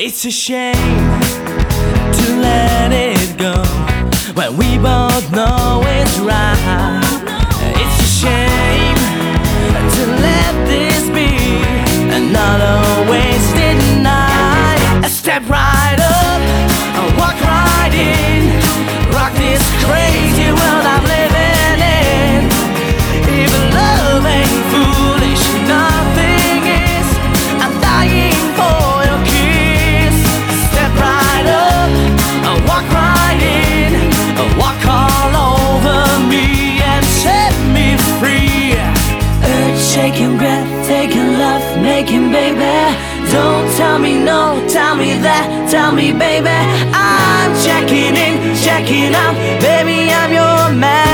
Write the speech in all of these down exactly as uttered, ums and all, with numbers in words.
It's a shame to let it go when we both know it's right. It's a shame to let this be another wasted night. Step right up, walk right in, rock this crazy world I'm living in. Even love ain't foolish, nothing is. I'm dying for your kiss. Step right up, walk right in, walk all over me and set me free. Earth-shaking, breathtaking, love-making, baby. Don't tell me no, tell me that, tell me, baby. I'm checking in, checking out, baby, I'm your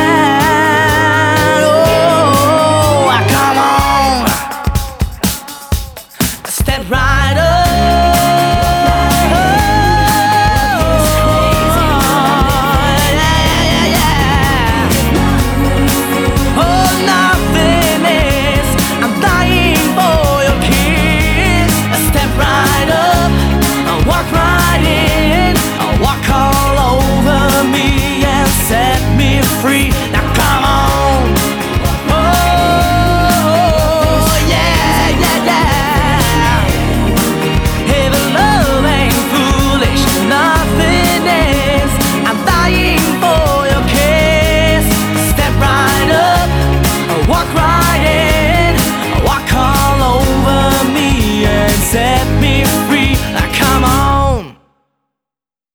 man. Oh, come on, step right up.